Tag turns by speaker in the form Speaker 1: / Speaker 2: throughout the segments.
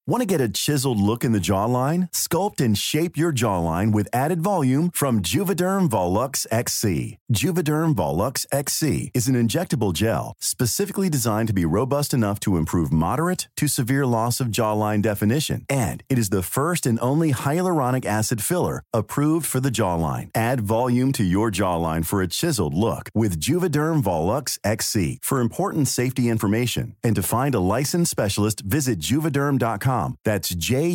Speaker 1: Want to get a chiseled look in the jawline? Sculpt and shape your jawline with added volume from Juvederm Volux XC. Juvederm Volux XC is an injectable gel specifically designed to be robust enough to improve moderate to severe loss of jawline definition. And it is the first and only hyaluronic acid filler approved for the jawline. Add volume to your jawline for a chiseled look with Juvederm Volux XC. For important safety information and to find a licensed specialist, visit juvederm.com. That's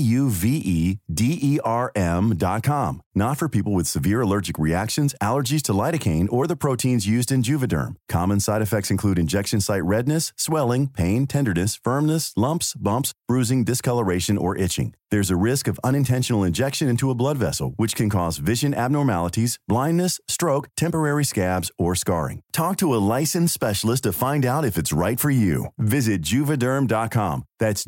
Speaker 1: JUVEDERM.com. Not for people with severe allergic reactions, allergies to lidocaine, or the proteins used in Juvederm. Common side effects include injection site redness, swelling, pain, tenderness, firmness, lumps, bumps, bruising, discoloration, or itching. There's a risk of unintentional injection into a blood vessel, which can cause vision abnormalities, blindness, stroke, temporary scabs, or scarring. Talk to a licensed specialist to find out if it's right for you. Visit Juvederm.com. That's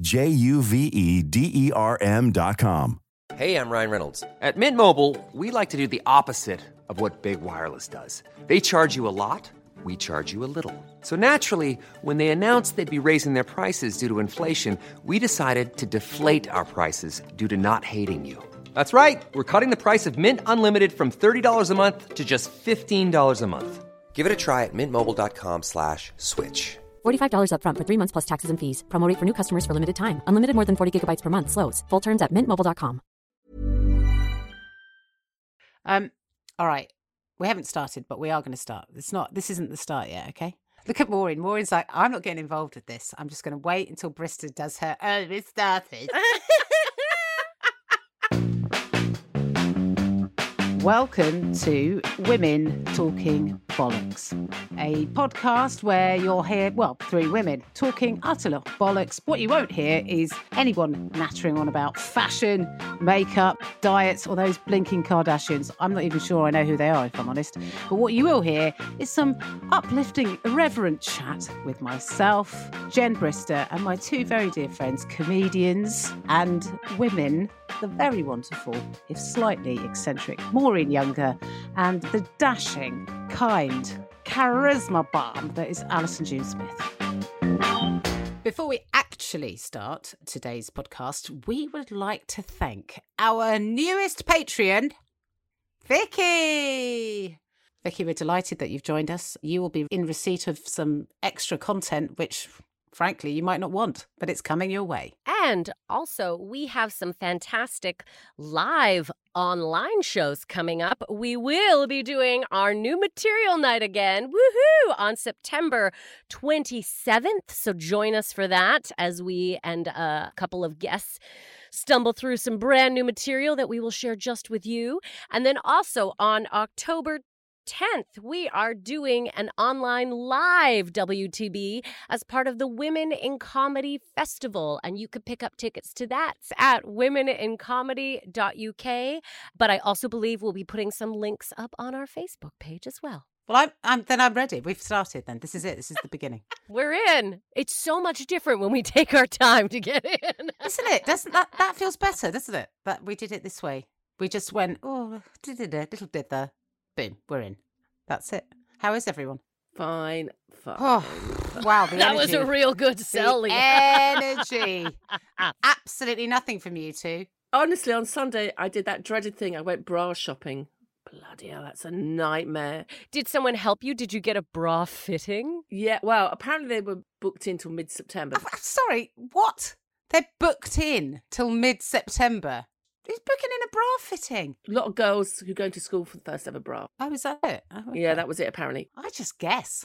Speaker 1: JUVEDERM.com.
Speaker 2: Hey, I'm Ryan Reynolds. At Mint Mobile, we like to do the opposite of what Big Wireless does. They charge you a lot, we charge you a little. So naturally, when they announced they'd be raising their prices due to inflation, we decided to deflate our prices due to not hating you. That's right. We're cutting the price of Mint Unlimited from $30 a month to just $15 a month. Give it a try at mintmobile.com/switch.
Speaker 3: $45 up front for 3 months plus taxes and fees. Promo rate for new customers for limited time. Unlimited more than 40 gigabytes per month. Slows full terms at mintmobile.com.
Speaker 4: All right. We haven't started, but we are going to start. This isn't the start yet, okay? Look at Maureen. Maureen's like, I'm not getting involved with this. I'm just going to wait until Brista does her, it started. Welcome to Women Talking Bollocks, a podcast where you'll hear, three women talking utter bollocks. What you won't hear is anyone nattering on about fashion, makeup, diets, or those blinking Kardashians. I'm not even sure I know who they are, if I'm honest. But what you will hear is some uplifting, irreverent chat with myself, Jen Brister, and my two very dear friends, comedians and women, the very wonderful, if slightly eccentric, Maureen Younger, and the dashing, kind, charisma bomb that is Alison June Smith. Before we actually start today's podcast, we would like to thank our newest Patreon, Vicky. Vicky, we're delighted that you've joined us. You will be in receipt of some extra content, which frankly, you might not want, but it's coming your way.
Speaker 5: And also, we have some fantastic live online shows coming up. We will be doing our new material night again, woohoo, on September 27th. So join us for that as we and a couple of guests stumble through some brand new material that we will share just with you. And then also on October 10th, we are doing an online live WTB as part of the Women in Comedy Festival. And you could pick up tickets to that at womenincomedy.uk. But I also believe we'll be putting some links up on our Facebook page as well.
Speaker 4: Well, I'm ready. We've started then. This is it. This is the beginning.
Speaker 5: We're in. It's so much different when we take our time to get in.
Speaker 4: Isn't it? Doesn't that feels better, doesn't it? That we did it this way. We just went, little dither. Boom, we're in. That's it. How is everyone?
Speaker 5: Fine.
Speaker 4: Oh, wow, the
Speaker 5: that
Speaker 4: energy.
Speaker 5: was a real good sell.
Speaker 4: Energy. Absolutely nothing from you two.
Speaker 6: Honestly, on Sunday, I did that dreaded thing. I went bra shopping. Bloody hell, that's a nightmare.
Speaker 5: Did someone help you? Did you get a bra fitting?
Speaker 6: Yeah, well, apparently they were booked in till mid-September.
Speaker 4: I'm sorry, what? They're booked in till mid-September. Who's booking in a bra fitting?
Speaker 6: A lot of girls who are going to school for the first ever bra.
Speaker 4: Oh, is that it? Oh, okay.
Speaker 6: Yeah, that was it, apparently.
Speaker 4: I just guess.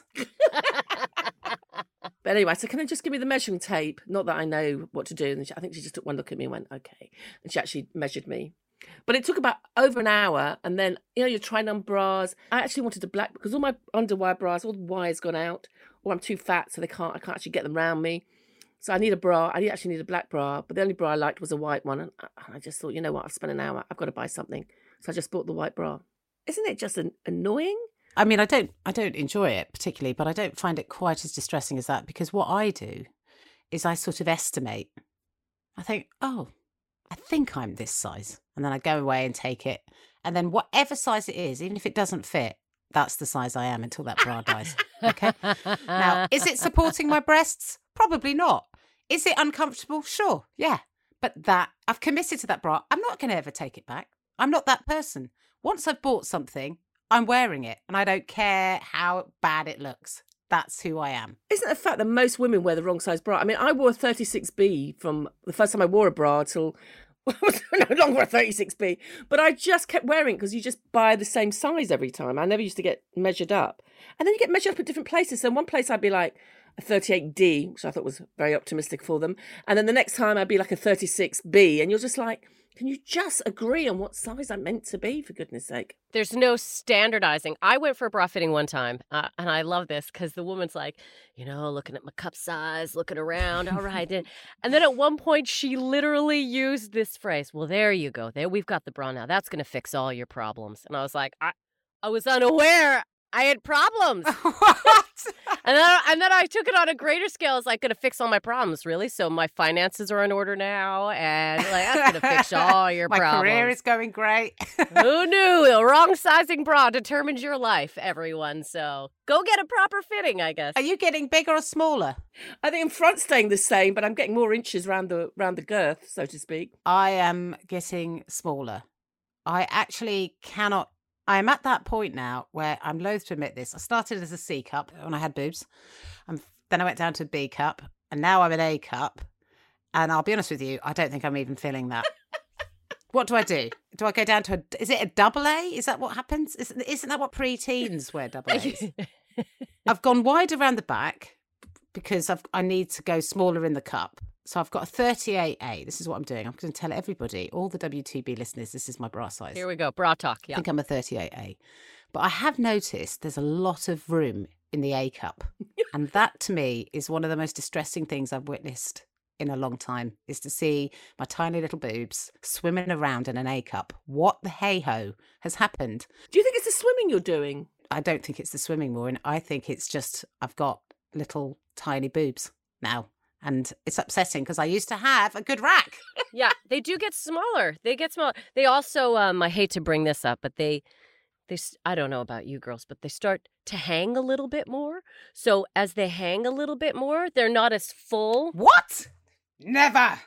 Speaker 6: But anyway, so can I just give me the measuring tape? Not that I know what to do. And I think she just took one look at me and went, okay. And she actually measured me. But it took about over an hour. And then, you're trying on bras. I actually wanted a black, because all my underwire bras, all the wire's gone out. Or I'm too fat, so I can't actually get them round me. So I need a bra. I actually need a black bra. But the only bra I liked was a white one. And I just thought, you know what? I've spent an hour. I've got to buy something. So I just bought the white bra. Isn't it just annoying?
Speaker 4: I mean, I don't enjoy it particularly, but I don't find it quite as distressing as that, because what I do is I sort of estimate. I think, I think I'm this size. And then I go away and take it. And then whatever size it is, even if it doesnn't fit, that's the size I am until that bra dies. Okay? Now, is it supporting my breasts? Probably not. Is it uncomfortable? Sure, yeah. But that, I've committed to that bra. I'm not going to ever take it back. I'm not that person. Once I've bought something, I'm wearing it and I don't care how bad it looks. That's who I am.
Speaker 6: Isn't it a fact that most women wear the wrong size bra? I mean, I wore a 36B from the first time I wore a bra till I was no longer a 36B. But I just kept wearing it because you just buy the same size every time. I never used to get measured up. And then you get measured up at different places. So in one place I'd be like a 38D, which I thought was very optimistic for them. And then the next time I'd be like a 36B. And you're just like, can you just agree on what size I'm meant to be, for goodness sake?
Speaker 5: There's no standardizing. I went for a bra fitting one time, and I love this because the woman's like, looking at my cup size, looking around, all right. And then at one point, she literally used this phrase, well, there you go. There, we've got the bra now. That's going to fix all your problems. And I was like, I was unaware I had problems.
Speaker 4: What?
Speaker 5: And then I took it on a greater scale. It's like going to fix all my problems, really. So my finances are in order now, and like that's going to fix all your
Speaker 4: My
Speaker 5: problems.
Speaker 4: My career is going great.
Speaker 5: Who knew? The wrong sizing bra determines your life, everyone. So go get a proper fitting, I guess.
Speaker 4: Are you getting bigger or smaller?
Speaker 6: I think in front's staying the same, but I'm getting more inches round the girth, so to speak.
Speaker 4: I am getting smaller. I actually cannot. I am at that point now where I'm loath to admit this. I started as a C cup when I had boobs. Then I went down to a B cup, and now I'm an A cup. And I'll be honest with you, I don't think I'm even feeling that. What do I do? Do I go down to is it a double A? Is that what happens? Isn't that what pre-teens wear double A's? I've gone wide around the back because I need to go smaller in the cup. So I've got a 38A. This is what I'm doing. I'm going to tell everybody, all the WTB listeners, this is my bra size.
Speaker 5: Here we go. Bra talk. Yeah.
Speaker 4: I think I'm a 38A. But I have noticed there's a lot of room in the A cup. And that, to me, is one of the most distressing things I've witnessed in a long time, is to see my tiny little boobs swimming around in an A cup. What the hey-ho has happened?
Speaker 6: Do you think it's the swimming you're doing?
Speaker 4: I don't think it's the swimming, Maureen. I think it's just I've got little tiny boobs now. And it's upsetting because I used to have a good rack.
Speaker 5: Yeah, they do get smaller. They get smaller. They also, I hate to bring this up, but they, I don't know about you girls, but they start to hang a little bit more. So as they hang a little bit more, they're not as full.
Speaker 4: What? Never.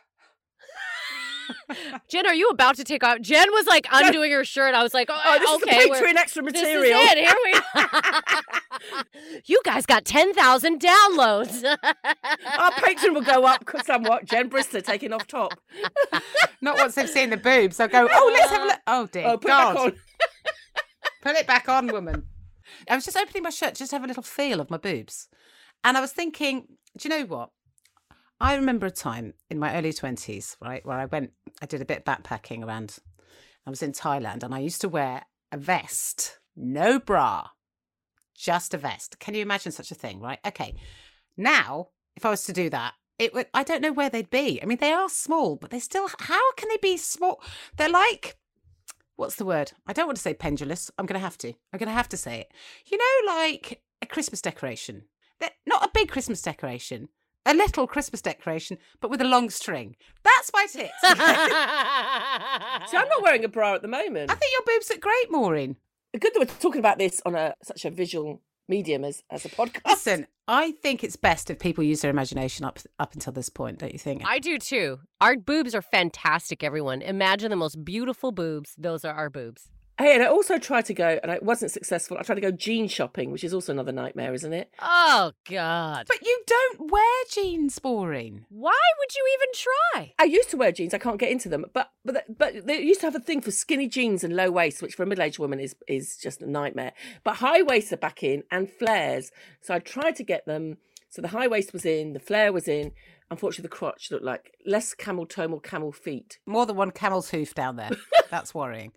Speaker 5: Jen, are you about to take off? Jen was like undoing her shirt. I was like,
Speaker 6: this
Speaker 5: okay,
Speaker 6: is the Patreon extra material.
Speaker 5: This is it. Here we You guys got 10,000 downloads.
Speaker 6: Our Patreon will go up somewhat. Jen Brister taking off top.
Speaker 4: Not once they've seen the boobs. They'll go, let's have a look. Oh, dear.
Speaker 6: Put it back on.
Speaker 4: Put it back on, woman. I was just opening my shirt just to have a little feel of my boobs. And I was thinking, do you know what? I remember a time in my early 20s, right, where I did a bit of backpacking around. I was in Thailand and I used to wear a vest, no bra, just a vest. Can you imagine such a thing, right? Okay. Now, if I was to do that, I don't know where they'd be. I mean, they are small, but they still, how can they be small? They're like, what's the word? I don't want to say pendulous. I'm going to have to say it. You know, like a Christmas decoration. They're not a big Christmas decoration. A little Christmas decoration, but with a long string. That's my tits.
Speaker 6: See, I'm not wearing a bra at the moment.
Speaker 4: I think your boobs look great, Maureen.
Speaker 6: Good that we're talking about this on such a visual medium as a podcast.
Speaker 4: Listen, I think it's best if people use their imagination up until this point, don't you think?
Speaker 5: I do too. Our boobs are fantastic, everyone. Imagine the most beautiful boobs. Those are our boobs.
Speaker 6: Hey, and I also tried to go, and I wasn't successful. I tried to go jean shopping, which is also another nightmare, isn't it?
Speaker 5: Oh, God.
Speaker 4: But you don't wear jeans, Maureen.
Speaker 5: Why would you even try?
Speaker 6: I used to wear jeans. I can't get into them. But they used to have a thing for skinny jeans and low waist, which for a middle-aged woman is just a nightmare. But high waists are back in and flares. So I tried to get them. So the high waist was in, the flare was in. Unfortunately, the crotch looked like less camel toe, more camel feet.
Speaker 4: More than one camel's hoof down there. That's worrying.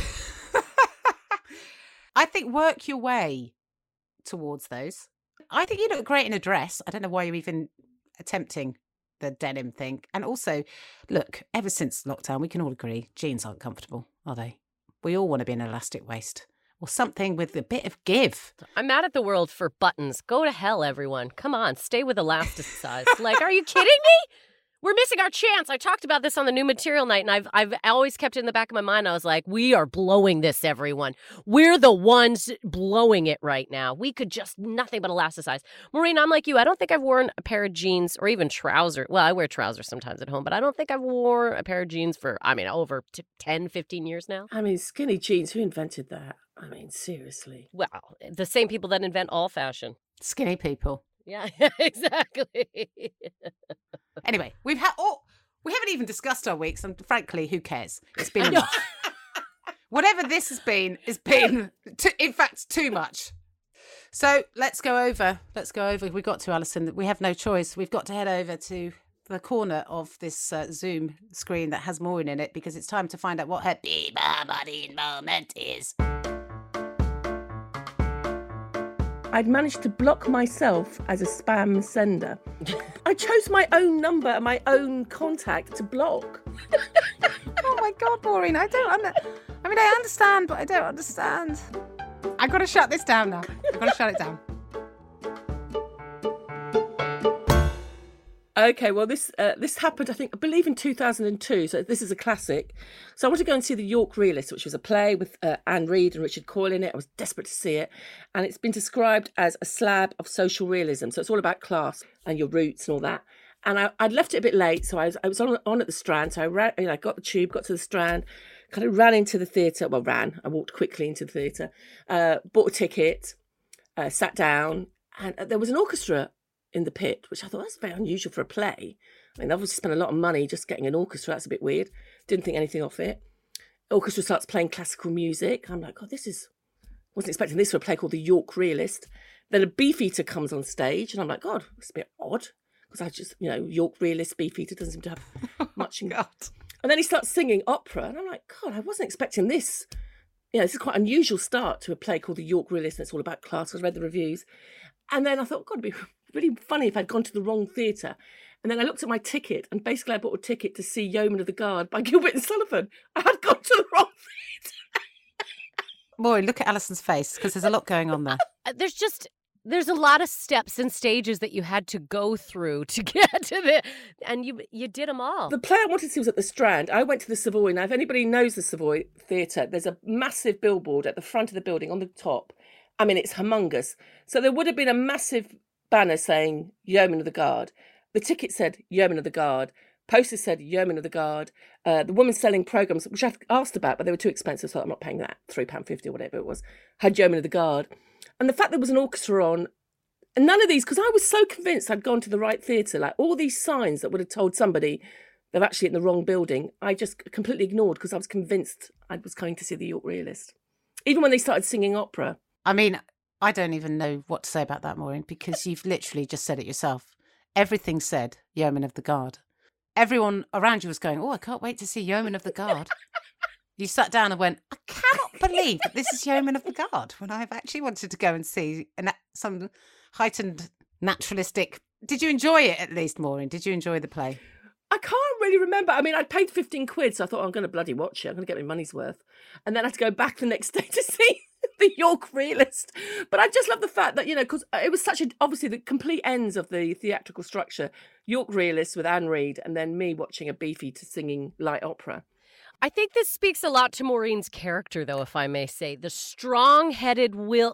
Speaker 4: I think work your way towards those. I think you look great in a dress. I don't know why you're even attempting the denim thing. And also, look, ever since lockdown, we can all agree jeans aren't comfortable, are they? We all want to be an elastic waist or something with a bit of give.
Speaker 5: I'm mad at the world for buttons. Go to hell, everyone. Come on, stay with elasticized. Like, are you kidding me? We're missing our chance. I talked about this on the new material night, and I've always kept it in the back of my mind. I was like, we are blowing this, everyone. We're the ones blowing it right now. We could just nothing but elasticize. Maureen, I'm like you. I don't think I've worn a pair of jeans or even trousers. Well, I wear trousers sometimes at home, but I don't think I've worn a pair of jeans for, over 10, 15 years now.
Speaker 6: I mean, skinny jeans, who invented that? I mean, seriously.
Speaker 5: Well, the same people that invent all fashion.
Speaker 4: Skinny people.
Speaker 5: Yeah, exactly.
Speaker 4: Anyway, we haven't even discussed our weeks, and frankly, who cares? It's been enough. Whatever this has been in fact, too much. So let's go over. We got to, Alison. We have no choice. We've got to head over to the corner of this Zoom screen that has Maureen in it, because it's time to find out what her Maureen moment is.
Speaker 6: I'd managed to block myself as a spam sender. I chose my own number and my own contact to block.
Speaker 4: Oh my God, Maureen, I understand, but I don't understand. I've got to shut this down now. I've got to shut it down.
Speaker 6: Okay, well, this happened, I believe in 2002, so this is a classic. So I went to go and see The York Realist, which was a play with Anne Reid and Richard Coyle in it. I was desperate to see it. And it's been described as a slab of social realism. So it's all about class and your roots and all that. And I'd left it a bit late, so I was on at the Strand. So I got the tube, got to the Strand, kind of ran into the theatre. Well, I walked quickly into the theatre, bought a ticket, sat down, and there was an orchestra in the pit, which I thought that's very unusual for a play. I mean, I've obviously spent a lot of money just getting an orchestra. That's a bit weird. Didn't think anything of it. Orchestra starts playing classical music. I'm like, God, wasn't expecting this for a play called The York Realist. Then a Beefeater comes on stage, and I'm like, God, it's a bit odd, because I just, York Realist, Beefeater doesn't seem to have much in.
Speaker 4: God.
Speaker 6: And then he starts singing opera, and I'm like, God, I wasn't expecting this. This is quite an unusual start to a play called The York Realist, and it's all about class. I read the reviews. And then I thought, God, it'd be really funny if I'd gone to the wrong theatre. And then I looked at my ticket, and basically I bought a ticket to see Yeoman of the Guard by Gilbert and Sullivan. I had gone to the wrong theatre.
Speaker 4: Maureen, look at Alison's face, because there's a lot going on there.
Speaker 5: There's a lot of steps and stages that you had to go through to get to the, and you did them all.
Speaker 6: The play I wanted to see was at the Strand. I went to the Savoy. Now, if anybody knows the Savoy Theatre, there's a massive billboard at the front of the building on the top. I mean, it's humongous. So there would have been a massive banner saying Yeoman of the Guard. The ticket said Yeoman of the Guard. Posters said Yeoman of the Guard. The woman selling programmes, which I've asked about, but they were too expensive, so I'm not paying that, £3.50 or whatever it was, had Yeoman of the Guard. And the fact there was an orchestra on, and none of these, because I was so convinced I'd gone to the right theatre, like all these signs that would have told somebody they're actually in the wrong building, I just completely ignored, because I was convinced I was going to see The York Realist. Even when they started singing opera.
Speaker 4: I mean, I don't even know what to say about that, Maureen, because you've literally just said it yourself. Everything said Yeoman of the Guard. Everyone around you was going, oh, I can't wait to see Yeoman of the Guard. You sat down and went, I cannot believe that this is Yeoman of the Guard, when I've actually wanted to go and see some heightened naturalistic... Did you enjoy it at least, Maureen? Did you enjoy the play?
Speaker 6: I can't really remember. I mean, I'd paid 15 quid, so I thought, I'm going to bloody watch it. I'm going to get my money's worth. And then I had to go back the next day to see The York Realist. But I just love the fact that, because it was obviously the complete ends of the theatrical structure. York Realist with Anne Reid, and then me watching a Beefeater singing light opera.
Speaker 5: I think this speaks a lot to Maureen's character, though, if I may say. The strong-headed will,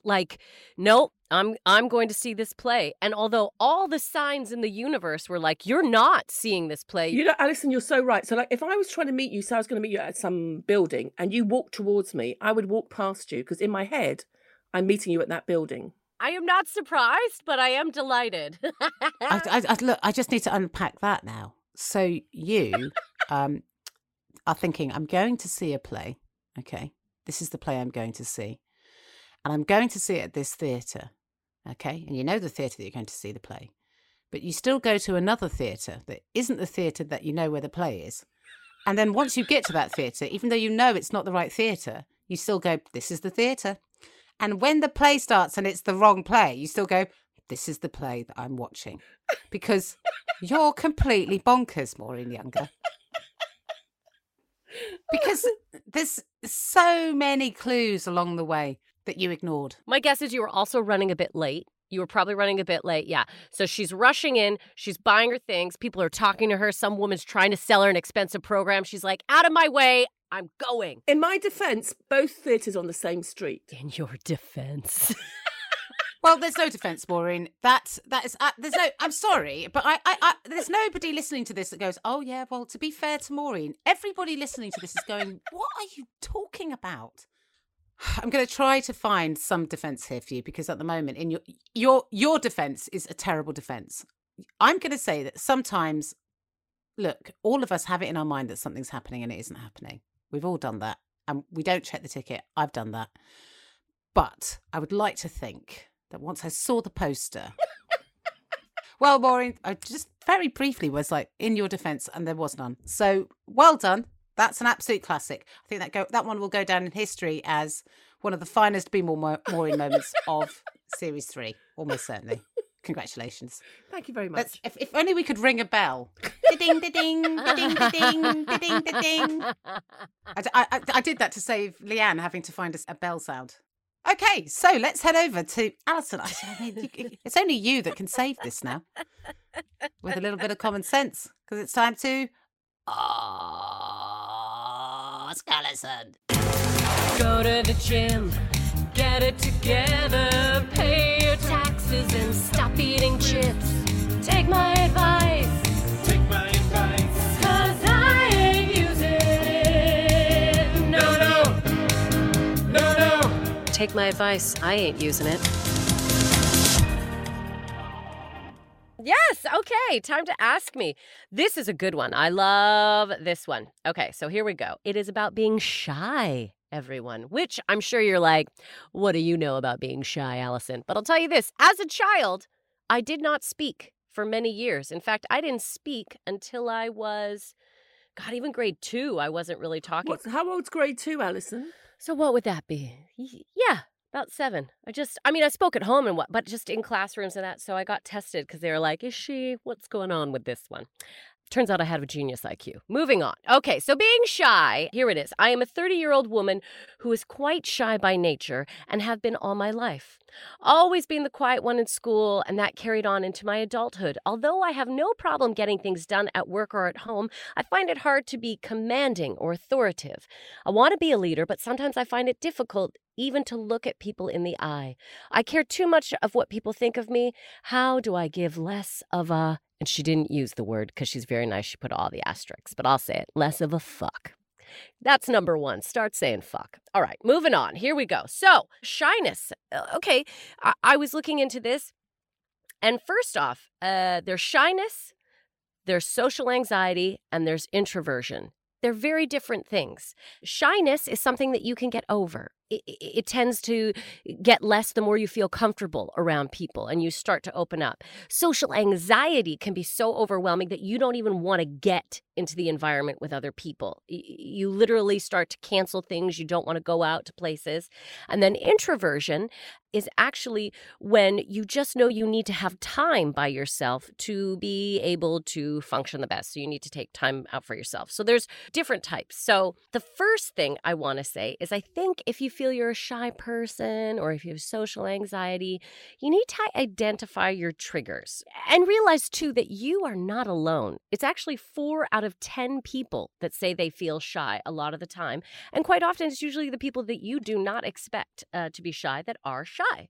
Speaker 5: no, I'm going to see this play. And although all the signs in the universe were like, you're not seeing this play.
Speaker 6: Alison, you're so right. So, if I was trying to meet you, so I was going to meet you at some building, and you walked towards me, I would walk past you, because in my head, I'm meeting you at that building.
Speaker 5: I am not surprised, but I am delighted.
Speaker 4: Look, I just need to unpack that now. So you... are thinking, I'm going to see a play, okay? This is the play I'm going to see. And I'm going to see it at this theatre, okay? And you know the theatre that you're going to see the play. But you still go to another theatre that isn't the theatre that you know where the play is. And then once you get to that theatre, even though you know it's not the right theatre, you still go, this is the theatre. And when the play starts and it's the wrong play, you still go, this is the play that I'm watching. Because you're completely bonkers, Maureen Younger. Because there's so many clues along the way that you ignored.
Speaker 5: My guess is you were also running a bit late. You were probably running a bit late. Yeah. So she's rushing in. She's buying her things. People are talking to her. Some woman's trying to sell her an expensive program. She's like, out of my way. I'm going.
Speaker 6: In my defence, both theatres on the same street.
Speaker 5: In your defence.
Speaker 4: Well, there's no defence, Maureen. That is there's no. I'm sorry, but I there's nobody listening to this that goes, oh yeah. Well, to be fair to Maureen, everybody listening to this is going, what are you talking about? I'm going to try to find some defence here for you, because at the moment, in your defence is a terrible defence. I'm going to say that sometimes, look, all of us have it in our mind that something's happening and it isn't happening. We've all done that, and we don't check the ticket. I've done that, but I would like to think that once I saw the poster, well, Maureen, I just very briefly was like, in your defence, and there was none. So well done. That's an absolute classic. I think that one will go down in history as one of the finest Be More Maureen moments of Series 3, almost certainly. Congratulations.
Speaker 6: Thank you very much.
Speaker 4: If only we could ring a bell. Ding, ding, ding, ding, ding, ding, ding. I did that to save Leanne having to find a bell sound. Okay, so let's head over to Alison. I mean, it's only you that can save this now, with a little bit of common sense, because it's time to ask Alison.
Speaker 5: Go to the gym, get it together, pay your taxes and stop eating chips. Take my advice. Take my advice. 'Cause I ain't using it. No. Take my advice. I ain't using it. Yes, okay, time to ask me. This is a good one. I love this one. Okay, so here we go. It is about being shy, everyone, which I'm sure you're like, what do you know about being shy, Alison? But I'll tell you this, as a child, I did not speak for many years. In fact, I didn't speak until I was, even grade 2, I wasn't really talking.
Speaker 6: How old's grade 2, Alison?
Speaker 5: So what would that be? Yeah. About 7. I spoke at home and but just in classrooms and that. So I got tested because they were like, what's going on with this one? Turns out I have a genius IQ. Moving on. Okay, so being shy, here it is. I am a 30-year-old woman who is quite shy by nature and have been all my life. Always being the quiet one in school, and that carried on into my adulthood. Although I have no problem getting things done at work or at home, I find it hard to be commanding or authoritative. I want to be a leader, but sometimes I find it difficult even to look at people in the eye. I care too much of what people think of me. How do I give less of a... And she didn't use the word because she's very nice. She put all the asterisks, but I'll say it. Less of a fuck. That's number 1. Start saying fuck. All right, moving on. Here we go. So, shyness. Okay, I was looking into this. And first off, there's shyness, there's social anxiety, and there's introversion. They're very different things. Shyness is something that you can get over. It tends to get less the more you feel comfortable around people and you start to open up. Social anxiety can be so overwhelming that you don't even want to get into the environment with other people. You literally start to cancel things. You don't want to go out to places. And then introversion is actually when you just know you need to have time by yourself to be able to function the best. So you need to take time out for yourself. So there's different types. So the first thing I want to say is I think if you feel you're a shy person or if you have social anxiety, you need to identify your triggers and realize too that you are not alone. It's actually 4 out of 10 people that say they feel shy a lot of the time. And quite often it's usually the people that you do not expect to be shy that are shy.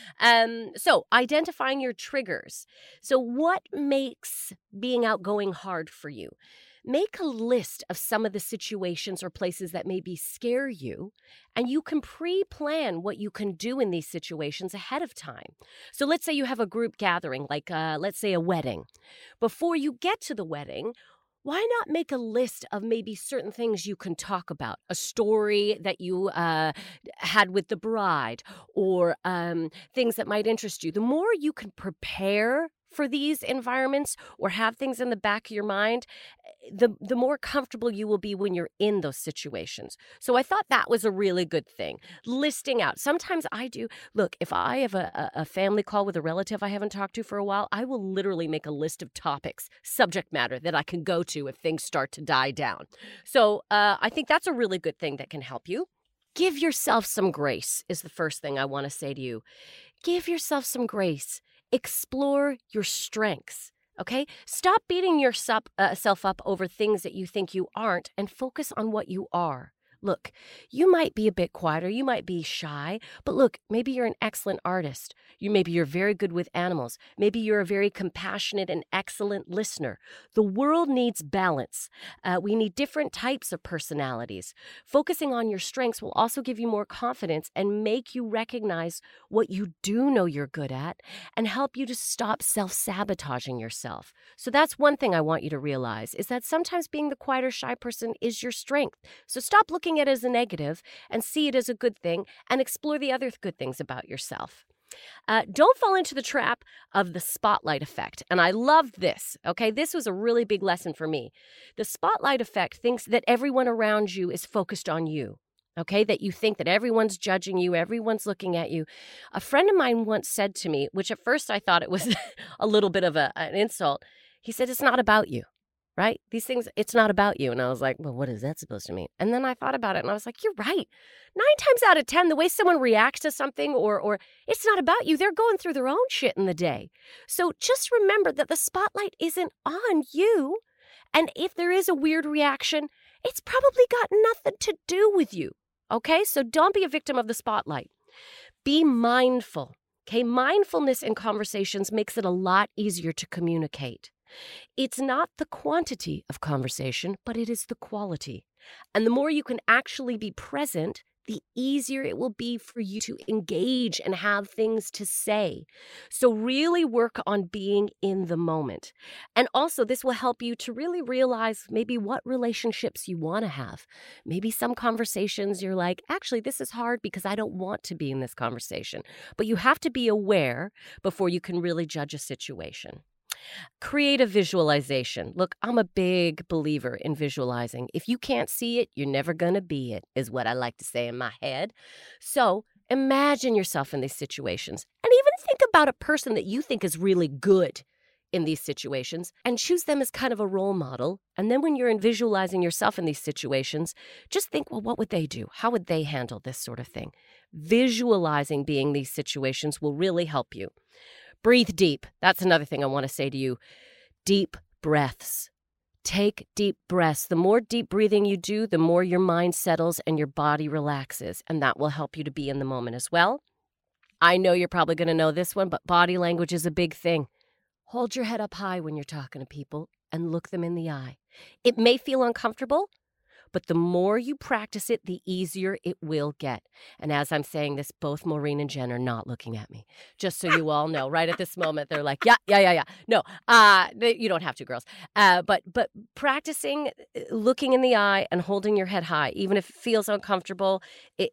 Speaker 5: So identifying your triggers. So what makes being outgoing hard for you? Make a list of some of the situations or places that maybe scare you, and you can pre-plan what you can do in these situations ahead of time. So let's say you have a group gathering, like let's say a wedding. Before you get to the wedding, why not make a list of maybe certain things you can talk about? A story that you had with the bride or things that might interest you. The more you can prepare for these environments or have things in the back of your mind, the more comfortable you will be when you're in those situations. So I thought that was a really good thing. Listing out. Sometimes I do. Look, if I have a family call with a relative I haven't talked to for a while, I will literally make a list of topics, subject matter that I can go to if things start to die down. So I think that's a really good thing that can help you. Give yourself some grace is the first thing I want to say to you. give yourself some grace. Explore your strengths. Okay? Stop beating yourself up over things that you think you aren't and focus on what you are. Look, you might be a bit quieter, you might be shy, but look, maybe you're an excellent artist. Maybe you're very good with animals. Maybe you're a very compassionate and excellent listener. The world needs balance. We need different types of personalities. Focusing on your strengths will also give you more confidence and make you recognize what you do know you're good at and help you to stop self-sabotaging yourself. So that's one thing I want you to realize, is that sometimes being the quieter, shy person is your strength. So stop looking at it as a negative and see it as a good thing and explore the other good things about yourself. Don't fall into the trap of the spotlight effect. And I loved this, okay? This was a really big lesson for me. The spotlight effect thinks that everyone around you is focused on you, okay? That you think that everyone's judging you, everyone's looking at you. A friend of mine once said to me, which at first I thought it was a little bit of an insult. He said, it's not about you. Right? These things, it's not about you. And I was like, well, what is that supposed to mean? And then I thought about it and I was like, you're right. 9 times out of 10, the way someone reacts to something or it's not about you, they're going through their own shit in the day. So just remember that the spotlight isn't on you. And if there is a weird reaction, it's probably got nothing to do with you. Okay? So don't be a victim of the spotlight. Be mindful. Okay? Mindfulness in conversations makes it a lot easier to communicate. It's not the quantity of conversation, but it is the quality. And the more you can actually be present, the easier it will be for you to engage and have things to say. So really work on being in the moment. And also this will help you to really realize maybe what relationships you want to have. Maybe some conversations you're like, actually, this is hard because I don't want to be in this conversation. But you have to be aware before you can really judge a situation. Create a visualization. Look, I'm a big believer in visualizing. If you can't see it, you're never going to be it, is what I like to say in my head. So imagine yourself in these situations and even think about a person that you think is really good in these situations and choose them as kind of a role model. And then when you're visualizing yourself in these situations, just think, well, what would they do? How would they handle this sort of thing? Visualizing being these situations will really help you. Breathe deep. That's another thing I want to say to you. Deep breaths. Take deep breaths. The more deep breathing you do, the more your mind settles and your body relaxes, and that will help you to be in the moment as well. I know you're probably going to know this one, but body language is a big thing. Hold your head up high when you're talking to people and look them in the eye. It may feel uncomfortable, but the more you practice it, the easier it will get. And as I'm saying this, both Maureen and Jen are not looking at me. Just so you all know, right at this moment, they're like, yeah. No, you don't have to, girls. But practicing looking in the eye and holding your head high, even if it feels uncomfortable,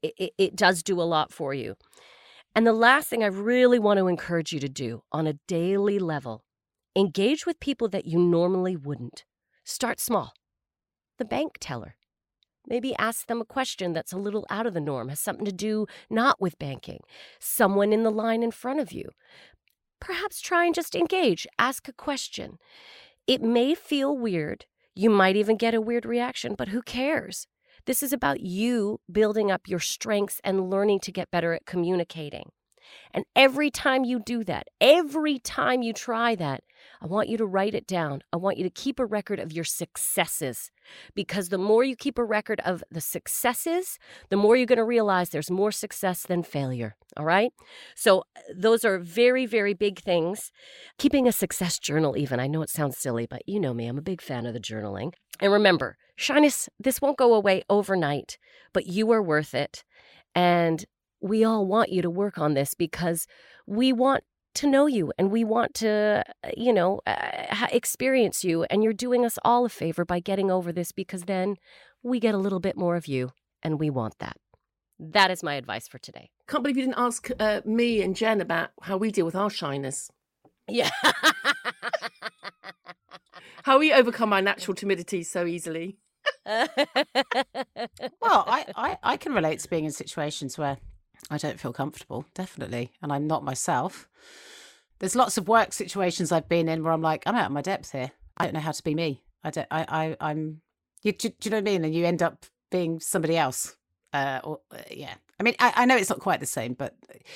Speaker 5: it does do a lot for you. And the last thing I really want to encourage you to do on a daily level, engage with people that you normally wouldn't. Start small. The bank teller. Maybe ask them a question that's a little out of the norm, has something to do not with banking. Someone in the line in front of you. Perhaps try and just engage. Ask a question. It may feel weird. You might even get a weird reaction, but who cares? This is about you building up your strengths and learning to get better at communicating. And every time you do that, every time you try that, I want you to write it down. I want you to keep a record of your successes, because the more you keep a record of the successes, the more you're going to realize there's more success than failure. All right? So those are very, very big things. Keeping a success journal even. I know it sounds silly, but you know me. I'm a big fan of the journaling. And remember, shyness, this won't go away overnight, but you are worth it. And we all want you to work on this because we want to know you and we want to, experience you. And you're doing us all a favor by getting over this, because then we get a little bit more of you and we want that. That is my advice for today.
Speaker 6: Can't believe you didn't ask me and Jen about how we deal with our shyness.
Speaker 5: Yeah.
Speaker 6: How we overcome our natural timidity so easily.
Speaker 4: Well, I can relate to being in situations where I don't feel comfortable, definitely, and I'm not myself. There's lots of work situations I've been in where I'm like, I'm out of my depth here. I don't know how to be me. Do you know what I mean? And you end up being somebody else. I mean, I know it's not quite the same, but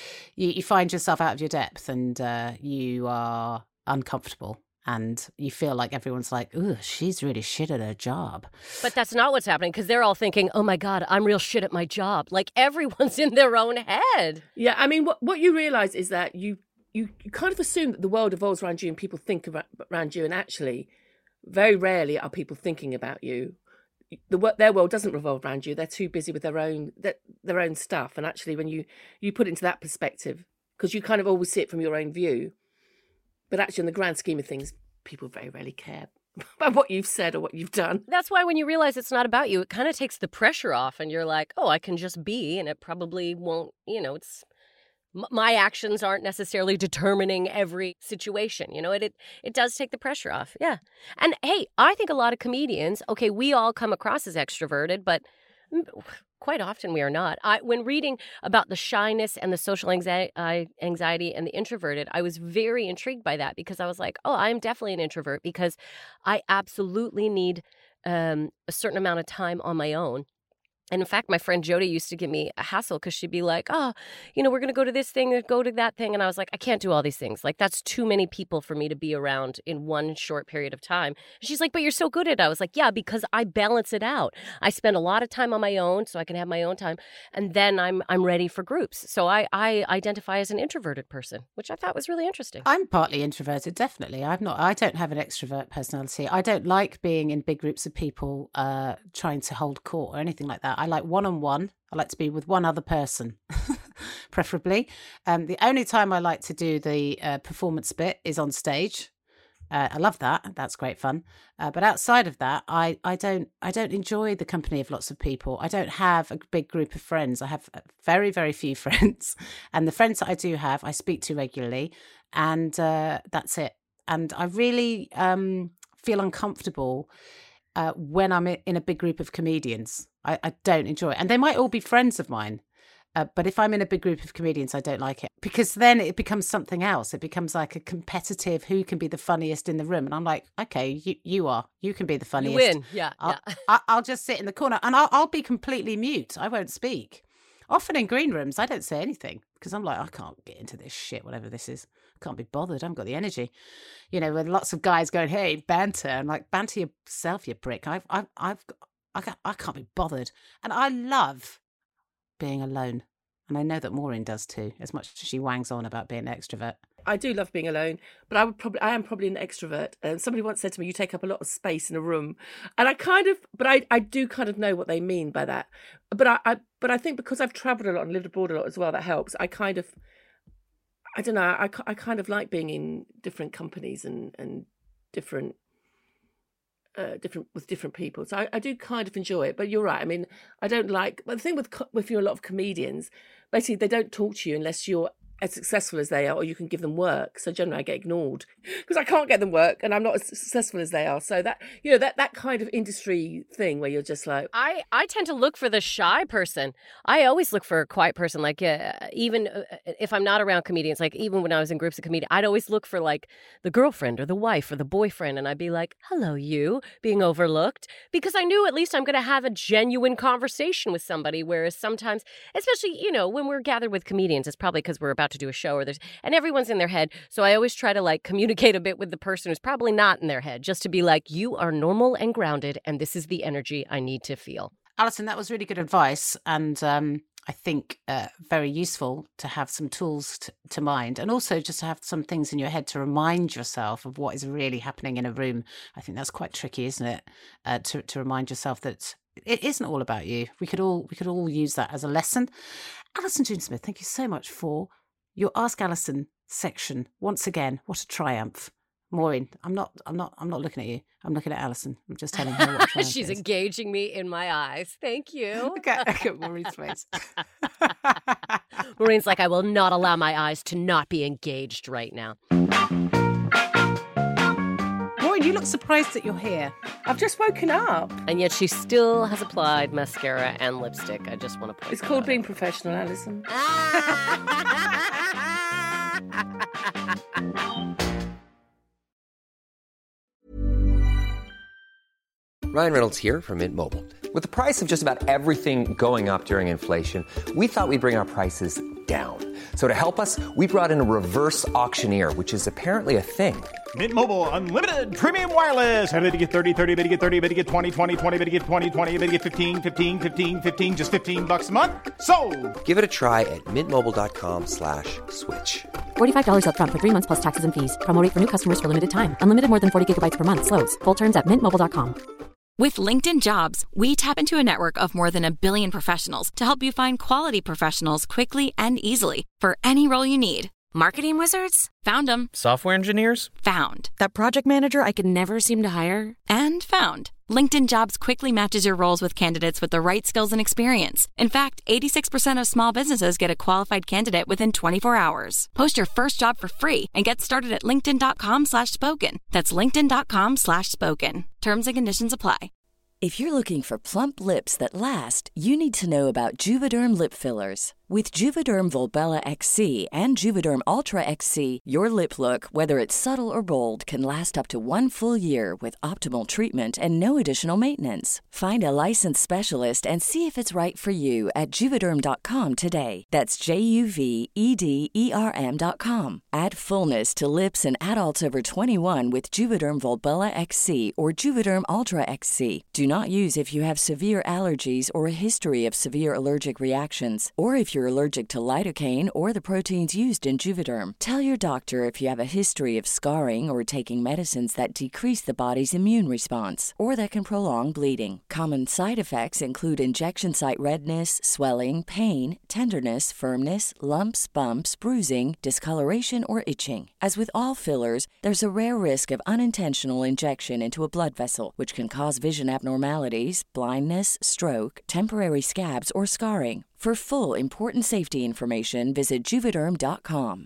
Speaker 4: you find yourself out of your depth and you are uncomfortable. And you feel like everyone's like, ooh, she's really shit at her job.
Speaker 5: But that's not what's happening, because they're all thinking, oh, my God, I'm real shit at my job. Like, everyone's in their own head.
Speaker 6: Yeah, I mean, what you realise is that you kind of assume that the world evolves around you and people think around you. And actually, very rarely are people thinking about you. Their world doesn't revolve around you. They're too busy with their own stuff. And actually, when you put it into that perspective, because you kind of always see it from your own view, but actually, in the grand scheme of things, people very rarely care about what you've said or what you've done.
Speaker 5: That's why when you realize it's not about you, it kind of takes the pressure off, and you're like, oh, I can just be, and it probably won't, it's... My actions aren't necessarily determining every situation. It does take the pressure off. Yeah. And hey, I think a lot of comedians, okay, we all come across as extroverted, but quite often we are not. When reading about the shyness and the social anxiety and the introverted, I was very intrigued by that, because I was like, oh, I'm definitely an introvert, because I absolutely need a certain amount of time on my own. And in fact, my friend Jody used to give me a hassle, because she'd be like, oh, we're going to go to this thing and go to that thing. And I was like, I can't do all these things. Like, that's too many people for me to be around in one short period of time. And she's like, but you're so good at it. I was like, yeah, because I balance it out. I spend a lot of time on my own so I can have my own time. And then I'm ready for groups. So I identify as an introverted person, which I thought was really interesting.
Speaker 4: I'm partly introverted, definitely. I don't have an extrovert personality. I don't like being in big groups of people trying to hold court or anything like that. I like one-on-one. I like to be with one other person, preferably. The only time I like to do the performance bit is on stage. I love that. That's great fun. But outside of that, I don't enjoy the company of lots of people. I don't have a big group of friends. I have very, very few friends. And the friends that I do have, I speak to regularly. And that's it. And I really feel uncomfortable when I'm in a big group of comedians. I don't enjoy it. And they might all be friends of mine. But if I'm in a big group of comedians, I don't like it, because then it becomes something else. It becomes like a competitive, who can be the funniest in the room. And I'm like, okay, you can be the funniest.
Speaker 5: You win. Yeah.
Speaker 4: I'll just sit in the corner and I'll be completely mute. I won't speak. Often in green rooms, I don't say anything, because I'm like, I can't get into this shit, whatever this is. I can't be bothered. I haven't got the energy. With lots of guys going, hey, banter. I'm like, banter yourself, you prick. I can't be bothered. And I love being alone. And I know that Maureen does too, as much as she wangs on about being an extrovert.
Speaker 6: I do love being alone, but I am probably an extrovert. And somebody once said to me, you take up a lot of space in a room. And I do kind of know what they mean by that. But I think because I've travelled a lot and lived abroad a lot as well, that helps. I kind of like being in different companies and different with different people. So I do kind of enjoy it. But you're right. I mean, I don't like. But the thing with a lot of comedians, basically they don't talk to you unless you're as successful as they are, or you can give them work. So generally I get ignored because I can't get them work and I'm not as successful as they are. So that, that kind of industry thing where you're just like...
Speaker 5: I tend to look for the shy person. I always look for a quiet person. Like even if I'm not around comedians, like even when I was in groups of comedians, I'd always look for like the girlfriend or the wife or the boyfriend. And I'd be like, hello, you, being overlooked. Because I knew at least I'm going to have a genuine conversation with somebody. Whereas sometimes, especially, when we're gathered with comedians, it's probably because we're about to do a show and everyone's in their head. So I always try to like communicate a bit with the person who's probably not in their head, just to be like, you are normal and grounded and this is the energy I need to feel.
Speaker 4: Alison, that was really good advice. And I think very useful to have some tools to mind, and also just to have some things in your head to remind yourself of what is really happening in a room. I think that's quite tricky, isn't it? To remind yourself that it isn't all about you. We could all use that as a lesson. Alison June Smith, thank you so much for your Ask Alison section. Once again, what a triumph. Maureen, I'm not looking at you. I'm looking at Alison. I'm just telling her what a triumph
Speaker 5: She's
Speaker 4: is.
Speaker 5: engaging me in my eyes. Thank you.
Speaker 4: Look at Maureen's face.
Speaker 5: Maureen's like, I will not allow my eyes to not be engaged right now.
Speaker 4: Maureen, you look surprised that you're here.
Speaker 6: I've just woken up.
Speaker 5: And yet she still has applied mascara and lipstick. I just want to point
Speaker 6: It's called being professional, Alison.
Speaker 2: Ryan Reynolds here from Mint Mobile. With the price of just about everything going up during inflation, we thought we'd bring our prices down. So to help us, we brought in a reverse auctioneer, which is apparently a thing.
Speaker 7: Mint Mobile Unlimited Premium Wireless. How to get 30, 30, bit to get 30, bit to get 20, 20, 20, bit to get 20, 20, bit to get 15, 15, 15, 15, just $15 a month? Sold!
Speaker 2: Give it a try at mintmobile.com/switch.
Speaker 3: $45 up front for 3 months plus taxes and fees. Promo rate for new customers for limited time. Unlimited more than 40 gigabytes per month. Slows full terms at mintmobile.com.
Speaker 8: With LinkedIn Jobs, we tap into a network of more than 1 billion professionals to help you find quality professionals quickly and easily for any role you need. Marketing wizards? Found them.
Speaker 9: Software engineers?
Speaker 8: Found. That project manager I could never seem to hire? And found. LinkedIn Jobs quickly matches your roles with candidates with the right skills and experience. In fact, 86% of small businesses get a qualified candidate within 24 hours. Post your first job for free and get started at linkedin.com/spoken. That's linkedin.com/spoken. Terms and conditions apply.
Speaker 10: If you're looking for plump lips that last, you need to know about Juvederm lip fillers. With Juvederm Volbella XC and Juvederm Ultra XC, your lip look, whether it's subtle or bold, can last up to 1 full year with optimal treatment and no additional maintenance. Find a licensed specialist and see if it's right for you at Juvederm.com today. That's JUVEDERM.com. Add fullness to lips in adults over 21 with Juvederm Volbella XC or Juvederm Ultra XC. Do not use if you have severe allergies or a history of severe allergic reactions, or if you're allergic to lidocaine or the proteins used in Juvederm. Tell your doctor if you have a history of scarring or taking medicines that decrease the body's immune response or that can prolong bleeding. Common side effects include injection site redness, swelling, pain, tenderness, firmness, lumps, bumps, bruising, discoloration, or itching. As with all fillers, there's a rare risk of unintentional injection into a blood vessel, which can cause vision abnormalities, blindness, stroke, temporary scabs, or scarring. For full, important safety information, visit Juvederm.com.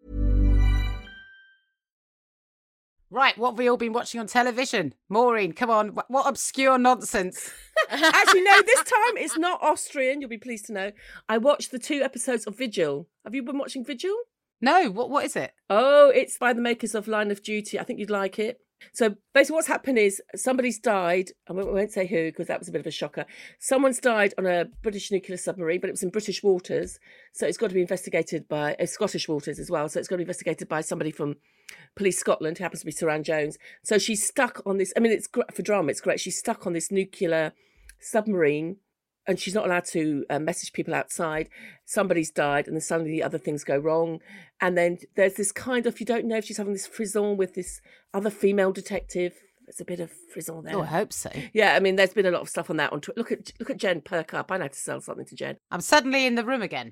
Speaker 4: Right, what have we all been watching on television? Maureen, come on, what obscure nonsense?
Speaker 6: Actually, no, this time it's not Austrian, you'll be pleased to know. I watched the 2 episodes of Vigil. Have you been watching Vigil?
Speaker 4: No, what is it?
Speaker 6: Oh, it's by the makers of Line of Duty. I think you'd like it. So basically what's happened is somebody's died. I won't say who because that was a bit of a shocker. Someone's died on a British nuclear submarine, but it was in British waters. So it's got to be investigated by Scottish waters as well. So it's got to be investigated by somebody from Police Scotland, who happens to be Saran Jones. So she's stuck on this. I mean, it's for drama. It's great. She's stuck on this nuclear submarine and she's not allowed to message people outside. Somebody's died and then suddenly other things go wrong. And then there's this kind of, you don't know if she's having this frisson with this other female detective. There's a bit of frisson there.
Speaker 4: Oh, I hope so.
Speaker 6: Yeah, I mean, there's been a lot of stuff on that on Twitter. Look at Jen perk up. I know how to sell something to Jen.
Speaker 4: I'm suddenly in the room again.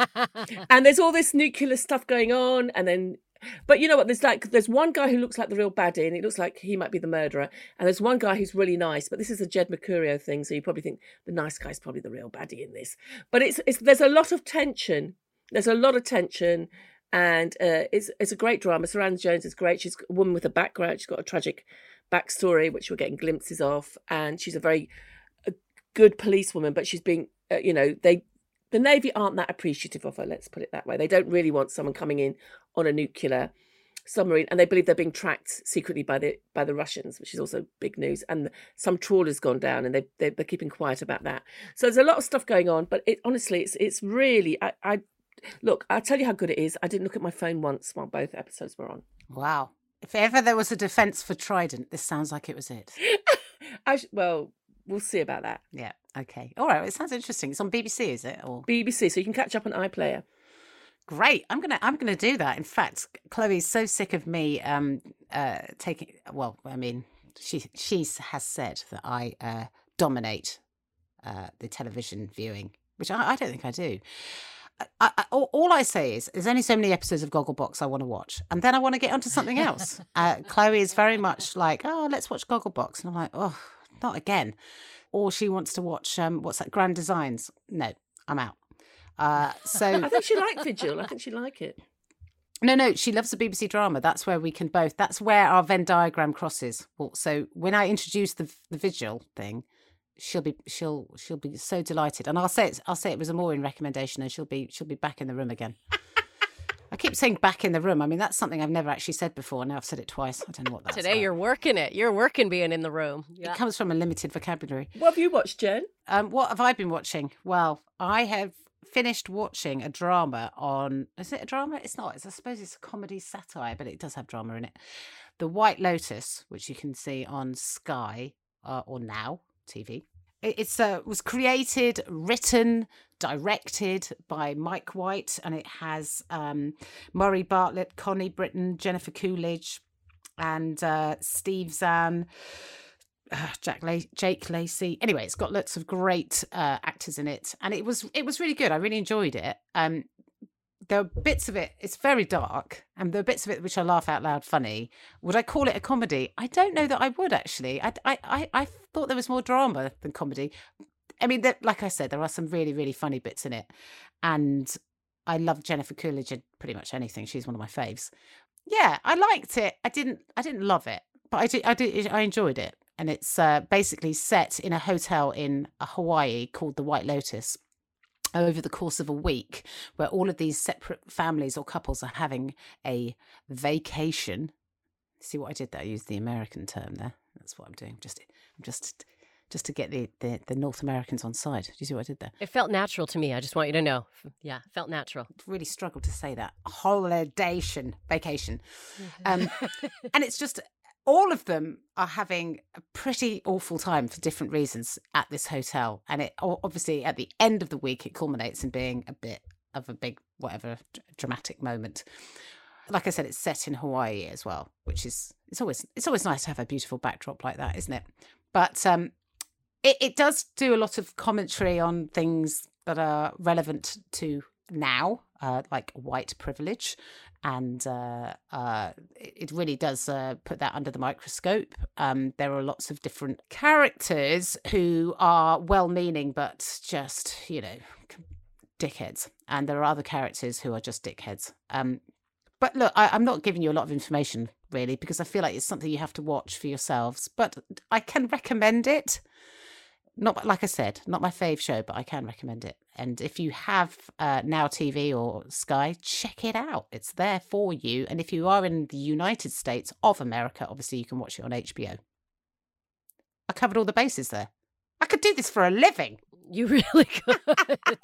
Speaker 6: And there's all this nuclear stuff going on. And then, but you know what? There's one guy who looks like the real baddie and it looks like he might be the murderer. And there's one guy who's really nice, but this is a Jed Mercurio thing. So you probably think the nice guy's probably the real baddie in this. But there's a lot of tension. There's a lot of tension. And it's a great drama. Saran Jones is great. She's a woman with a background. She's got a tragic backstory, which we're getting glimpses of. And she's a good policewoman, but she's being, the Navy aren't that appreciative of her, let's put it that way. They don't really want someone coming in on a nuclear submarine, and they believe they're being tracked secretly by the Russians, which is also big news. And some trawler's gone down, and they're keeping quiet about that. So there's a lot of stuff going on, but honestly, it's really, look, I'll tell you how good it is. I didn't look at my phone once while both episodes were on.
Speaker 4: Wow. If ever there was a defence for Trident, this sounds like it was it.
Speaker 6: Well, we'll see about that.
Speaker 4: Yeah. Okay. All right. It sounds interesting. It's on BBC, is it? Or
Speaker 6: BBC, so you can catch up on iPlayer.
Speaker 4: Great. I'm gonna do that. In fact, Chloe's so sick of me taking. Well, I mean, she has said that I dominate the television viewing, which I don't think I do. All I say is there's only so many episodes of Gogglebox I want to watch, and then I want to get onto something else. Chloe is very much like, oh, let's watch Gogglebox, and I'm like, oh, not again. Or she wants to watch what's that, Grand Designs. No, I'm out. So
Speaker 6: I think she liked Vigil. I think she'd like it.
Speaker 4: No, she loves the BBC drama. That's where we can both. That's where our Venn diagram crosses. Well, so when I introduce the Vigil thing, she'll be so delighted, and I'll say it was a Maureen recommendation, and she'll be back in the room again. I keep saying back in the room. I mean, that's something I've never actually said before. Now I've said it twice. I don't know what that's
Speaker 5: Today
Speaker 4: about.
Speaker 5: you're working it. You're working being in the room. Yeah.
Speaker 4: It comes from a limited vocabulary.
Speaker 6: What have you watched, Jen?
Speaker 4: What have I been watching? Well, I have finished watching a drama on... Is it a drama? It's not. I suppose it's a comedy satire, but it does have drama in it. The White Lotus, which you can see on Sky or Now TV. It was created, written, directed by Mike White, and it has Murray Bartlett, Connie Britton, Jennifer Coolidge, and Steve Zahn, Jake Lacey. Anyway, it's got lots of great actors in it, and it was really good. I really enjoyed it. There are bits of it, it's very dark, and there are bits of it which are laugh out loud funny. Would I call it a comedy? I don't know that I would, actually. I thought there was more drama than comedy. I mean, like I said, there are some really, really funny bits in it. And I love Jennifer Coolidge in pretty much anything. She's one of my faves. Yeah, I liked it. I didn't love it, but I enjoyed it. And it's basically set in a hotel in Hawaii called the White Lotus, over the course of a week, where all of these separate families or couples are having a vacation. See what I did there? I used the American term there. That's what I'm doing. Just to get the North Americans on side. Do you see what I did there?
Speaker 5: It felt natural to me. I just want you to know. Yeah, it felt natural.
Speaker 4: Really struggled to say that. Vacation. And it's just... all of them are having a pretty awful time for different reasons at this hotel. And it obviously, at the end of the week, it culminates in being a bit of a big, whatever, dramatic moment. Like I said, it's set in Hawaii as well, which is, it's always nice to have a beautiful backdrop like that, isn't it? But it does do a lot of commentary on things that are relevant to now, like white privilege. And it really does put that under the microscope. There are lots of different characters who are well-meaning, but just, dickheads. And there are other characters who are just dickheads. But look, I'm not giving you a lot of information, really, because I feel like it's something you have to watch for yourselves. But I can recommend it. Not, like I said, not my fave show, but I can recommend it. And if you have Now TV or Sky, check it out. It's there for you. And if you are in the United States of America, obviously you can watch it on HBO. I covered all the bases there. I could do this for a living.
Speaker 5: You really could.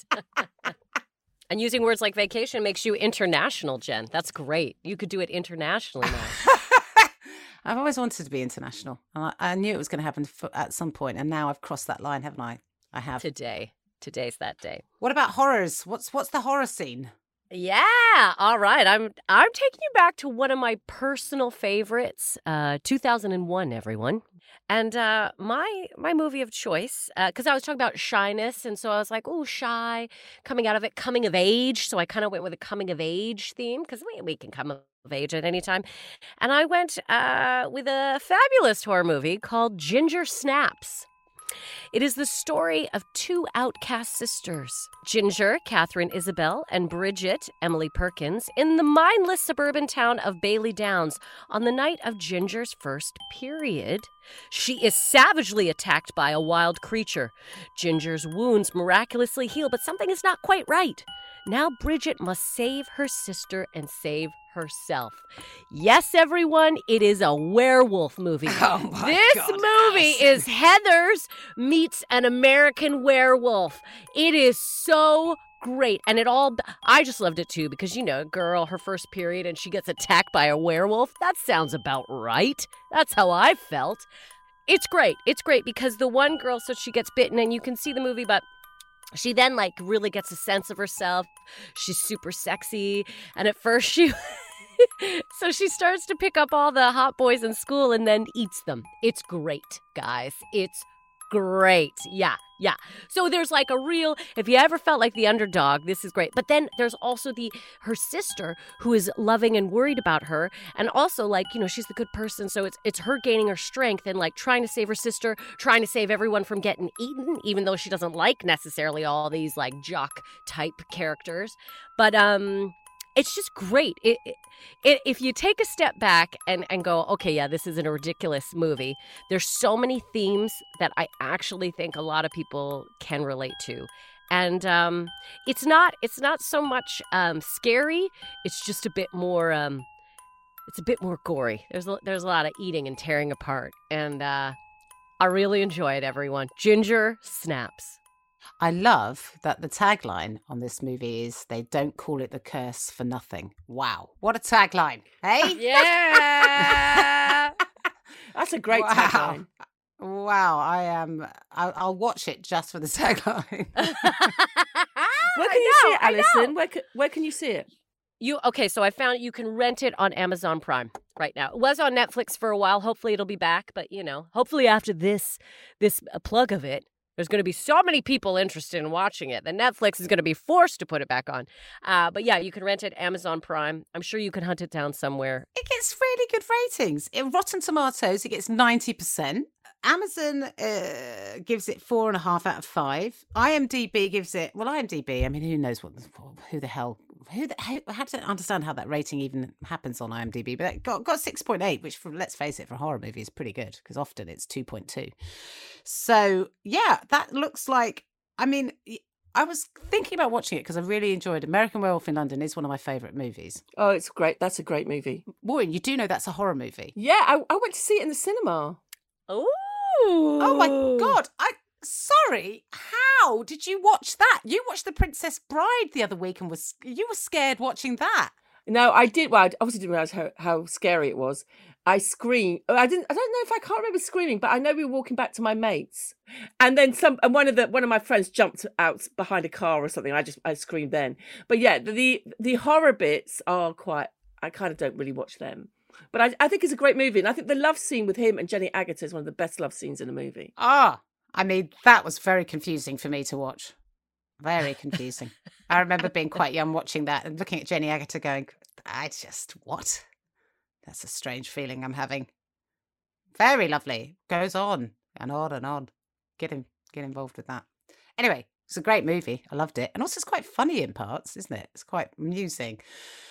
Speaker 5: And using words like vacation makes you international, Jen. That's great. You could do it internationally now.
Speaker 4: I've always wanted to be international. And I knew it was going to happen at some point. And now I've crossed that line, haven't I? I have.
Speaker 5: Today's that day.
Speaker 4: What about horrors? What's the horror scene?
Speaker 5: Yeah. All right. I'm taking you back to one of my personal favorites, 2001, everyone. And my movie of choice, because I was talking about shyness, and so I was like, oh, shy, coming out of it, coming of age. So I kind of went with a coming of age theme, because we can come of age at any time. And I went with a fabulous horror movie called Ginger Snaps. It is the story of two outcast sisters, Ginger, Catherine Isabel, and Bridget, Emily Perkins, in the mindless suburban town of Bailey Downs on the night of Ginger's first period. She is savagely attacked by a wild creature. Ginger's wounds miraculously heal, but something is not quite right. Now Bridget must save her sister and save herself. Yes, everyone, it is a werewolf movie. This movie is Heathers meets an American werewolf. It is so great. And I just loved it too, because, girl, her first period and she gets attacked by a werewolf. That sounds about right. That's how I felt. It's great. It's great because the one girl, so she gets bitten, and you can see the movie, but she then really gets a sense of herself. She's super sexy. And at first so she starts to pick up all the hot boys in school and then eats them. It's great, guys. It's great. Yeah. So there's if you ever felt like the underdog, this is great. But then there's also her sister who is loving and worried about her. And also she's the good person. So it's her gaining her strength and trying to save her sister, trying to save everyone from getting eaten, even though she doesn't like necessarily all these jock type characters. But, it's just great. If you take a step back and go, okay, yeah, this isn't a ridiculous movie, there's so many themes that I actually think a lot of people can relate to. And it's not so much scary. It's just a bit more gory. There's a lot of eating and tearing apart, and I really enjoy it. Everyone, Ginger snaps.
Speaker 4: I love that the tagline on this movie is "They don't call it the curse for nothing." Wow, what a tagline, hey?
Speaker 5: Yeah,
Speaker 6: that's a great tagline.
Speaker 4: Wow, I'll watch it just for the tagline.
Speaker 6: Where can you see it, Alison? Where can you see it?
Speaker 5: So I found you can rent it on Amazon Prime right now. It was on Netflix for a while. Hopefully it'll be back, but hopefully after this plug of it, there's going to be so many people interested in watching it that Netflix is going to be forced to put it back on. But yeah, you can rent it Amazon Prime. I'm sure you can hunt it down somewhere.
Speaker 4: It gets really good ratings. In Rotten Tomatoes, it gets 90%. Amazon gives it 4.5 out of 5. IMDb gives it, IMDb, I mean, who knows how to understand how that rating even happens on IMDb, but it got 6.8, which, let's face it, for a horror movie is pretty good, because often it's 2.2. So, yeah, that looks like, I mean, I was thinking about watching it because I really enjoyed American Werewolf in London. Is one of my favourite movies.
Speaker 6: Oh, it's great. That's a great movie.
Speaker 4: Maureen, you do know that's a horror movie?
Speaker 6: Yeah, I went to see it in the cinema.
Speaker 4: Oh my God. Sorry. How did you watch that? You watched The Princess Bride the other week and you were scared watching that.
Speaker 6: No, I did. Well, I obviously didn't realise how scary it was. I screamed. I don't know if I can't remember screaming, but I know we were walking back to my mates, and then one of my friends jumped out behind a car or something. I screamed then. But yeah, the horror bits are quite. I kind of don't really watch them. But I think it's a great movie. And I think the love scene with him and Jenny Agutter is one of the best love scenes in a movie.
Speaker 4: I mean, that was very confusing for me to watch. Very confusing. I remember being quite young watching that and looking at Jenny Agutter going, what? That's a strange feeling I'm having. Very lovely. Goes on and on and on. Get involved with that. Anyway, it's a great movie. I loved it. And also it's quite funny in parts, isn't it? It's quite amusing.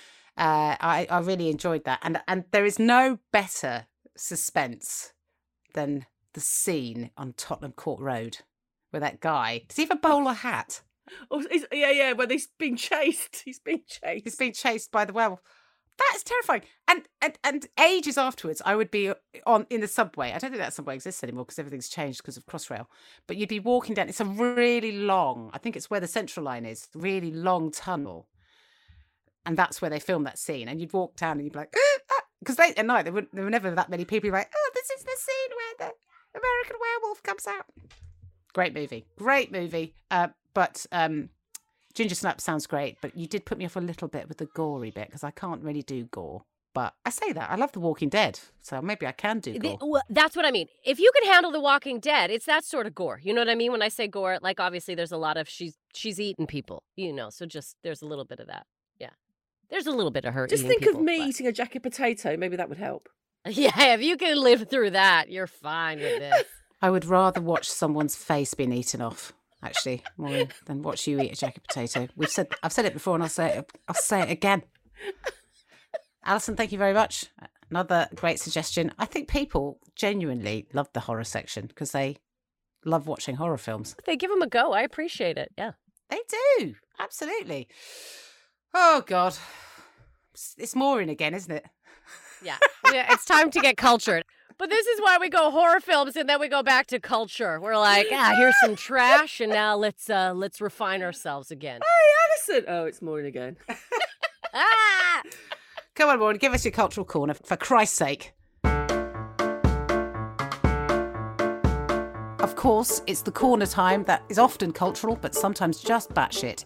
Speaker 4: I really enjoyed that. And there is no better suspense than the scene on Tottenham Court Road where that guy, does he have a bowler hat?
Speaker 6: Oh, yeah, where he's being chased. He's being chased
Speaker 4: by the werewolf. That's terrifying. And ages afterwards, I would be in the subway. I don't think that subway exists anymore because everything's changed because of Crossrail. But you'd be walking down. It's a really long, I think it's where the Central Line is, really long tunnel. And that's where they filmed that scene. And you'd walk down and you'd be like, because at night there were never that many people like, this is the scene where the American Werewolf comes out. Great movie. But Ginger Snap sounds great, but you did put me off a little bit with the gory bit because I can't really do gore. But I say that I love The Walking Dead, so maybe I can do gore.
Speaker 5: Well, that's what I mean. If you can handle The Walking Dead, it's that sort of gore. You know what I mean? When I say gore, like obviously there's a lot of she's eating people, so just there's a little bit of that. Yeah, there's a little bit of her.
Speaker 6: Just
Speaker 5: eating
Speaker 6: think
Speaker 5: people,
Speaker 6: of me eating a jacket potato. Maybe that would help.
Speaker 5: Yeah, if you can live through that, you're fine with this.
Speaker 4: I would rather watch someone's face being eaten off, actually, more than watch you eat a jacket potato. I've said it before, and I'll say it again. Alison, thank you very much. Another great suggestion. I think people genuinely love the horror section because they love watching horror films.
Speaker 5: They give them a go. I appreciate it. Yeah,
Speaker 4: they do. Absolutely. Oh God, it's Maureen again, isn't it?
Speaker 5: Yeah, it's time to get cultured. But this is why we go horror films and then we go back to culture. We're like, here's some trash, and now let's refine ourselves again.
Speaker 6: Hey, Alison! Oh, it's Maureen again.
Speaker 4: Come on, Maureen, give us your cultural corner, for Christ's sake. Of course, it's the corner time that is often cultural, but sometimes just batshit.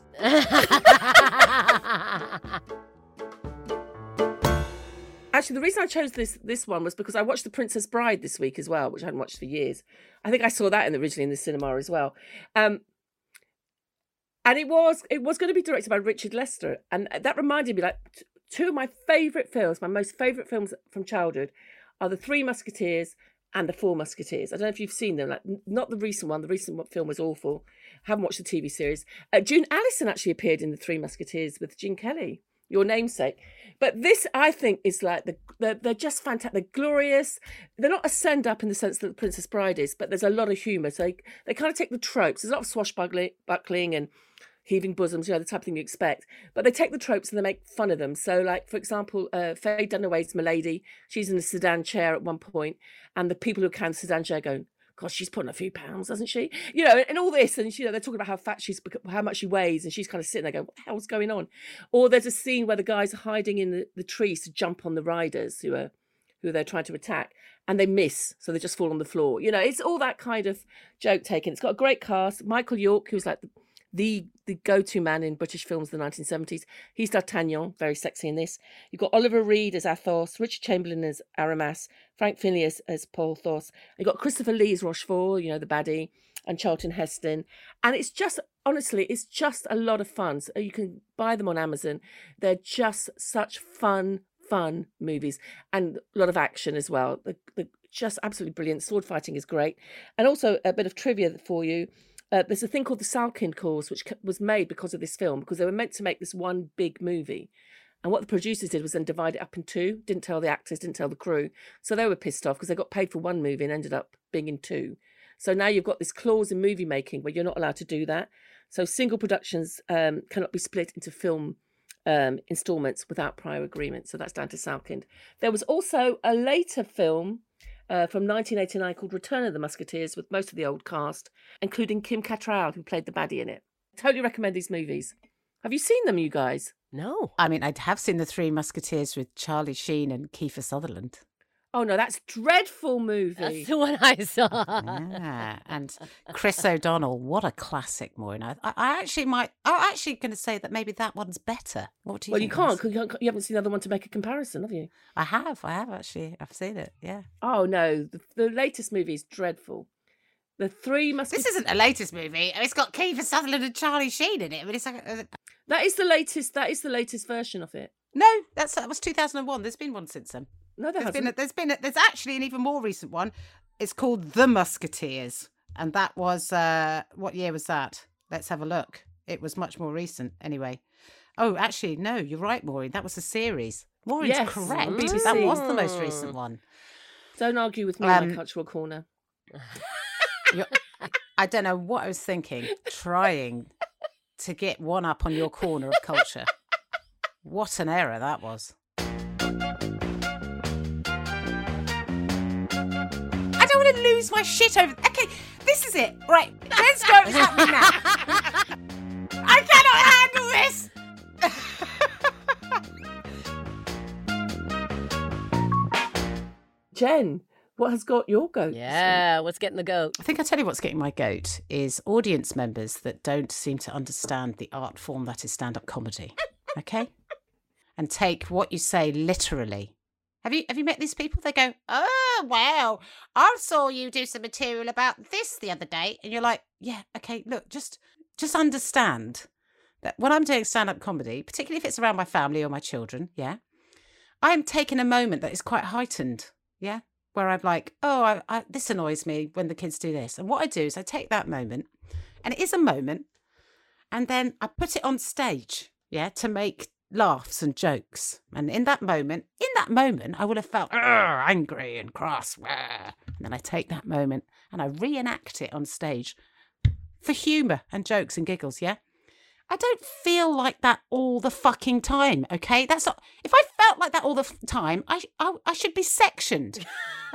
Speaker 6: Actually, the reason I chose this one was because I watched The Princess Bride this week as well, which I hadn't watched for years. I think I saw that originally in the cinema as well. And it was going to be directed by Richard Lester. And that reminded me, like, two of my favourite films, my most favourite films from childhood, are The Three Musketeers and The Four Musketeers. I don't know if you've seen them. Like, not the recent one. The recent film was awful. I haven't watched the TV series. June Allison actually appeared in The Three Musketeers with Gene Kelly. your namesake. But this, I think, is like they're just fantastic. They're glorious. They're not a send up in the sense that The Princess Bride is, but there's a lot of humour. So they kind of take the tropes. There's a lot of swashbuckling and heaving bosoms, the type of thing you expect. But they take the tropes and they make fun of them. So, like, for example, Faye Dunaway's Milady, she's in a sedan chair at one point, and the people who can the sedan chair going, God, she's putting a few pounds, doesn't she? And all this, and they're talking about how fat how much she weighs, and she's kind of sitting there going, what the hell's going on? Or there's a scene where the guys are hiding in the trees to jump on the riders who they're trying to attack, and they miss, so they just fall on the floor. It's all that kind of joke taking. It's got a great cast. Michael York, who's like the go-to man in British films in the 1970s. He's D'Artagnan, very sexy in this. You've got Oliver Reed as Athos, Richard Chamberlain as Aramis, Frank Finlay as Porthos. You've got Christopher Lee as Rochefort, the baddie, and Charlton Heston. And it's just, honestly, it's just a lot of fun. So you can buy them on Amazon. They're just such fun movies, and a lot of action as well. They're just absolutely brilliant. Sword fighting is great. And also a bit of trivia for you. There's a thing called the Salkind Cause, which was made because of this film, because they were meant to make this one big movie. And what the producers did was then divide it up in two, didn't tell the actors, didn't tell the crew. So they were pissed off because they got paid for one movie and ended up being in two. So now you've got this clause in movie making where you're not allowed to do that. So single productions cannot be split into film installments without prior agreement. So that's down to Salkind. There was also a later film from 1989 called Return of the Musketeers with most of the old cast, including Kim Cattrall, who played the baddie in it. Totally recommend these movies. Have you seen them, you guys?
Speaker 5: No.
Speaker 4: I mean, I have seen The Three Musketeers with Charlie Sheen and Kiefer Sutherland.
Speaker 6: Oh, no, that's a dreadful movie.
Speaker 5: That's the one I saw.
Speaker 4: Yeah, and Chris O'Donnell, what a classic, Maureen. I'm actually going to say that maybe that one's better. What do you think?
Speaker 6: Well, you can't, because you haven't seen the other one to make a comparison, have you?
Speaker 4: I have actually. I've seen it, yeah.
Speaker 6: Oh, no, the latest movie is dreadful. The Three Musketeers...
Speaker 4: This isn't the latest movie. It's got Kiefer Sutherland and Charlie Sheen in it. I mean, it's like...
Speaker 6: That is the latest version of it.
Speaker 4: No, that was 2001. There's been one since then.
Speaker 6: No,
Speaker 4: there's actually an even more recent one. It's called The Musketeers, and that was what year was that? Let's have a look. It was much more recent, anyway. Oh, actually, no, you're right, Maureen. That was a series. Maureen's correct.
Speaker 6: BBC.
Speaker 4: That was the most recent one.
Speaker 6: Don't argue with me in my cultural corner.
Speaker 4: I don't know what I was thinking. Trying to get one up on your corner of culture. What an error that was. I don't want to lose my shit over... Okay, this is it. Right, let's go. What's happening now? I cannot handle this.
Speaker 6: Jen, what has got your goat?
Speaker 5: Yeah, what's getting the goat?
Speaker 4: I think I'll tell you what's getting my goat is audience members that don't seem to understand the art form that is stand-up comedy. Okay? And take what you say literally. Have you met these people? They go, oh, wow, I saw you do some material about this the other day. And you're like, yeah, okay, look, just understand that when I'm doing stand-up comedy, particularly if it's around my family or my children, yeah, I am taking a moment that is quite heightened, yeah, where I'm like, oh, this annoys me when the kids do this. And what I do is I take that moment, and it is a moment, and then I put it on stage, yeah, to make laughs and jokes. And in that moment, I would have felt angry and cross. And then I take that moment and I reenact it on stage for humour and jokes and giggles, yeah? I don't feel like that all the fucking time, okay? That's not... If I felt like that all the time, I should be sectioned.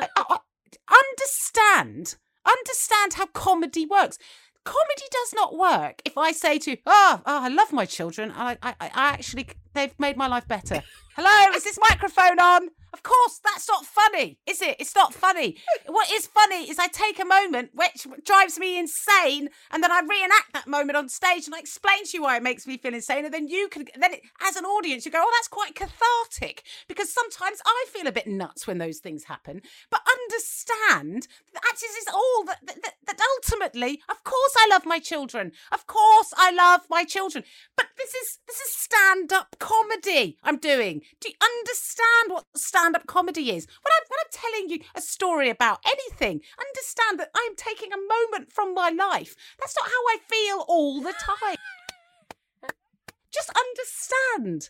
Speaker 4: Understand how comedy works. Comedy does not work if I say to you, I love my children. I actually, they've made my life better. Hello, is this microphone on? Of course, that's not funny, is it? It's not funny. What is funny is I take a moment which drives me insane, and then I reenact that moment on stage, and I explain to you why it makes me feel insane, and then as an audience, you go, oh, that's quite cathartic, because sometimes I feel a bit nuts when those things happen. But understand that is all that ultimately, of course, I love my children. Of course, I love my children. But this is stand-up comedy I'm doing. Do you understand what stand-up comedy is? When I'm telling you a story about anything, understand that I'm taking a moment from my life. That's not how I feel all the time. Just understand.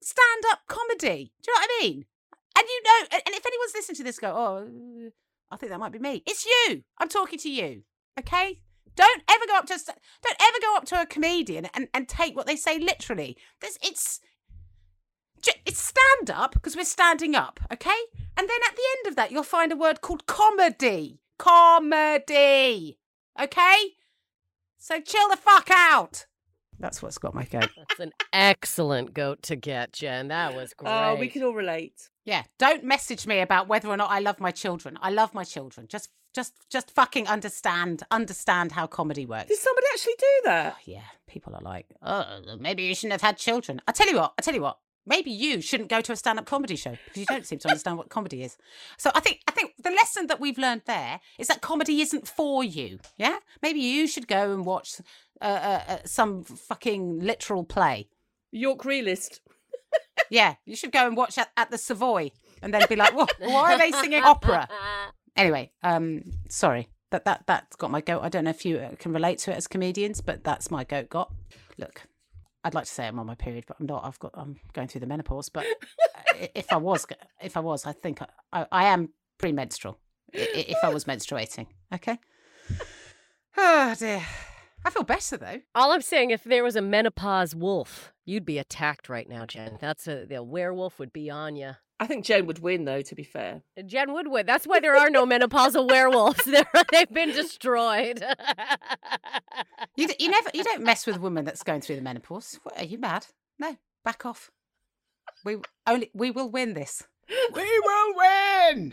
Speaker 4: stand-up comedy. Do you know what I mean? And you know, and if anyone's listening to this, go, oh, I think that might be me. It's you. I'm talking to you. Okay. Don't ever go up to a comedian and take what they say literally. It's stand-up because we're standing up. Okay. And then at the end of that, you'll find a word called comedy. Comedy. Okay. So chill the fuck out. That's what's got my goat.
Speaker 5: That's an excellent goat to get, Jen. That was great.
Speaker 6: Oh, we can all relate.
Speaker 4: Yeah, don't message me about whether or not I love my children. I love my children. Just fucking understand how comedy works.
Speaker 6: Did somebody actually do that?
Speaker 4: Oh, yeah, people are like, oh, maybe you shouldn't have had children. I tell you what. Maybe you shouldn't go to a stand-up comedy show because you don't seem to understand what comedy is. So I think the lesson that we've learned there is that comedy isn't for you. Yeah, maybe you should go and watch some fucking literal play.
Speaker 6: York Realist.
Speaker 4: Yeah, you should go and watch at the Savoy and then be like, what? Why are they singing opera? Anyway, sorry, that's got my goat. I don't know if you can relate to it as comedians, but that's my goat got. Look, I'd like to say I'm on my period, but I'm not. I'm going through the menopause. But if I was, I think I am premenstrual. If I was menstruating, okay. Oh dear. I feel better, though.
Speaker 5: All I'm saying, if there was a menopause wolf, you'd be attacked right now, Jen. The werewolf would be on you.
Speaker 6: I think Jen would win, though, to be fair.
Speaker 5: Jen would win. That's why there are no menopausal werewolves. They've been destroyed.
Speaker 4: You don't mess with a woman that's going through the menopause. What, are you mad? No, back off. We will win this.
Speaker 7: We will win!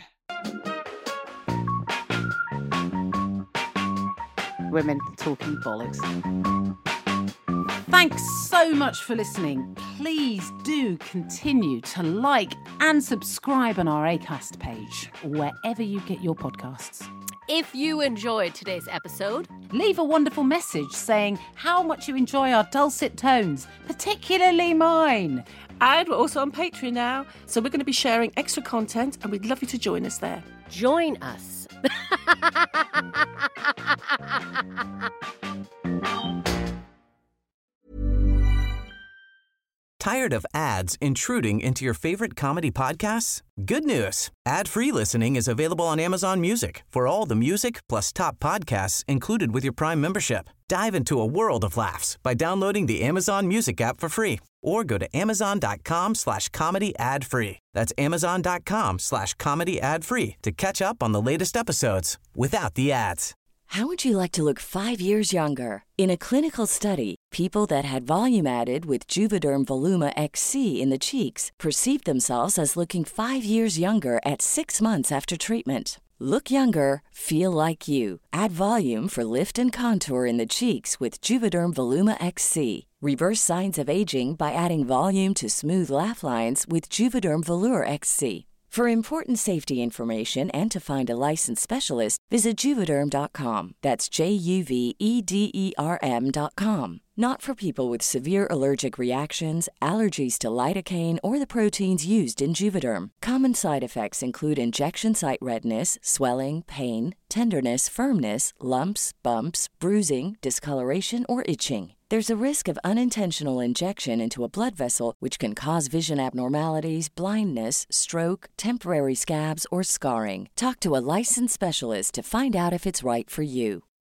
Speaker 4: Women talking bollocks. Thanks so much for listening. Please do continue to like and subscribe on our Acast page, wherever you get your podcasts.
Speaker 5: If you enjoyed today's episode,
Speaker 4: leave a wonderful message saying how much you enjoy our dulcet tones, particularly mine.
Speaker 6: And we're also on Patreon now, so we're going to be sharing extra content, and we'd love you to join us there.
Speaker 5: Join us.
Speaker 9: Tired of ads intruding into your favorite comedy podcasts? Good news. Ad-free listening is available on Amazon Music for all the music plus top podcasts included with your Prime membership. Dive into a world of laughs by downloading the Amazon Music app for free or go to amazon.com/comedy ad-free. That's amazon.com/comedy ad-free to catch up on the latest episodes without the ads.
Speaker 10: How would you like to look 5 years younger? In a clinical study, people that had volume added with Juvederm Voluma XC in the cheeks perceived themselves as looking 5 years younger at 6 months after treatment. Look younger, feel like you. Add volume for lift and contour in the cheeks with Juvederm Voluma XC. Reverse signs of aging by adding volume to smooth laugh lines with Juvederm Volure XC. For important safety information and to find a licensed specialist, visit Juvederm.com. That's JUVEDERM.com. Not for people with severe allergic reactions, allergies to lidocaine, or the proteins used in Juvederm. Common side effects include injection site redness, swelling, pain, tenderness, firmness, lumps, bumps, bruising, discoloration, or itching. There's a risk of unintentional injection into a blood vessel, which can cause vision abnormalities, blindness, stroke, temporary scabs, or scarring. Talk to a licensed specialist to find out if it's right for you.